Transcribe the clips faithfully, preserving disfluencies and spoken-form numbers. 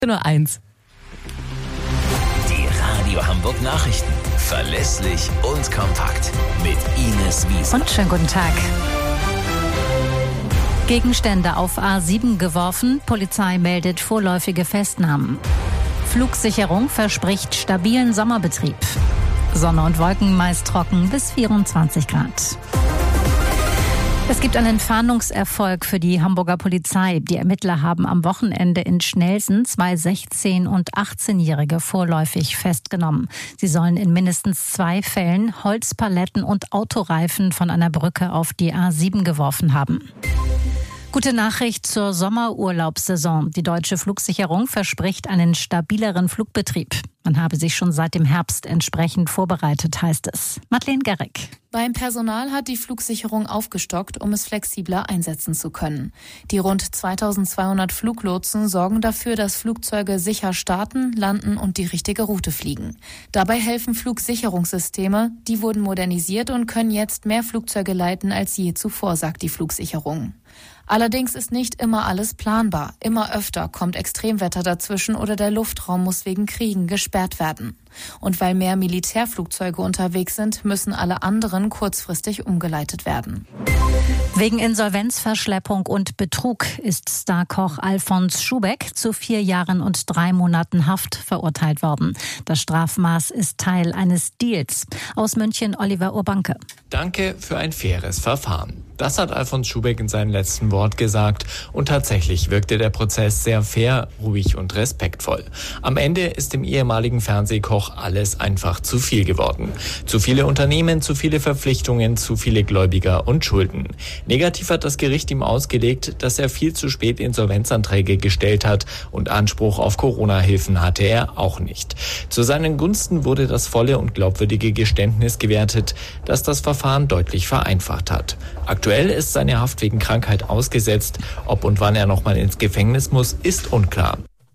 Nur eins. Die Radio Hamburg Nachrichten. Verlässlich und kompakt. Mit Ines Wiese. Und schönen guten Tag. Gegenstände auf A sieben geworfen. Polizei meldet vorläufige Festnahmen. Flugsicherung verspricht stabilen Sommerbetrieb. Sonne und Wolken meist trocken bis vierundzwanzig Grad. Es gibt einen Fahndungserfolg für die Hamburger Polizei. Die Ermittler haben am Wochenende in Schnelsen zwei sechzehn- und achtzehnjährige vorläufig festgenommen. Sie sollen in mindestens zwei Fällen Holzpaletten und Autoreifen von einer Brücke auf die A sieben geworfen haben. Gute Nachricht zur Sommerurlaubssaison. Die deutsche Flugsicherung verspricht einen stabileren Flugbetrieb. Man habe sich schon seit dem Herbst entsprechend vorbereitet, heißt es. Madeleine Garrick. Beim Personal hat die Flugsicherung aufgestockt, um es flexibler einsetzen zu können. Die rund zweitausendzweihundert Fluglotsen sorgen dafür, dass Flugzeuge sicher starten, landen und die richtige Route fliegen. Dabei helfen Flugsicherungssysteme. Die wurden modernisiert und können jetzt mehr Flugzeuge leiten als je zuvor, sagt die Flugsicherung. Allerdings ist nicht immer alles planbar. Immer öfter kommt Extremwetter dazwischen oder der Luftraum muss wegen Kriegen gesperrt werden. Und weil mehr Militärflugzeuge unterwegs sind, müssen alle anderen kurzfristig umgeleitet werden. Wegen Insolvenzverschleppung und Betrug ist Starkoch Alfons Schubeck zu vier Jahren und drei Monaten Haft verurteilt worden. Das Strafmaß ist Teil eines Deals. Aus München Oliver Urbanke. Danke für ein faires Verfahren. Das hat Alfons Schubeck in seinem letzten Wort gesagt. Und tatsächlich wirkte der Prozess sehr fair, ruhig und respektvoll. Am Ende ist dem ehemaligen Fernsehkoch alles einfach zu viel geworden. Zu viele Unternehmen, zu viele Verpflichtungen, zu viele Gläubiger und Schulden. Negativ hat das Gericht ihm ausgelegt, dass er viel zu spät Insolvenzanträge gestellt hat und Anspruch auf Corona-Hilfen hatte er auch nicht. Zu seinen Gunsten wurde das volle und glaubwürdige Geständnis gewertet, das das Verfahren deutlich vereinfacht hat. Aktuell ist seine Haft wegen Krankheit ausgesetzt. Ob und wann er nochmal ins Gefängnis muss, ist unklar.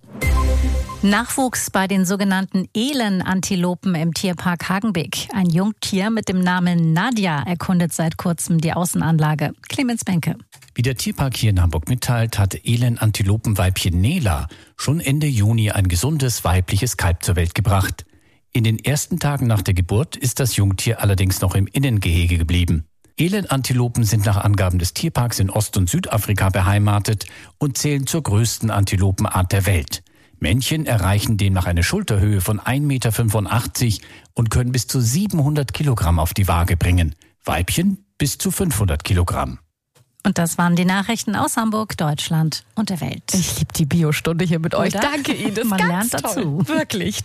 Nachwuchs bei den sogenannten Elenantilopen im Tierpark Hagenbeek. Ein Jungtier mit dem Namen Nadja erkundet seit kurzem die Außenanlage. Clemens Benke. Wie der Tierpark hier in Hamburg mitteilt, hat Elenantilopenweibchen Nela schon Ende Juni ein gesundes weibliches Kalb zur Welt gebracht. In den ersten Tagen nach der Geburt ist das Jungtier allerdings noch im Innengehege geblieben. Elenantilopen sind nach Angaben des Tierparks in Ost- und Südafrika beheimatet und zählen zur größten Antilopenart der Welt. Männchen erreichen demnach eine Schulterhöhe von ein Komma fünfundachtzig Meter und können bis zu siebenhundert Kilogramm auf die Waage bringen. Weibchen bis zu fünfhundert Kilogramm. Und das waren die Nachrichten aus Hamburg, Deutschland und der Welt. Ich liebe die Biostunde hier mit euch. Oder? Danke Ihnen. Man ganz lernt toll. dazu. Wirklich.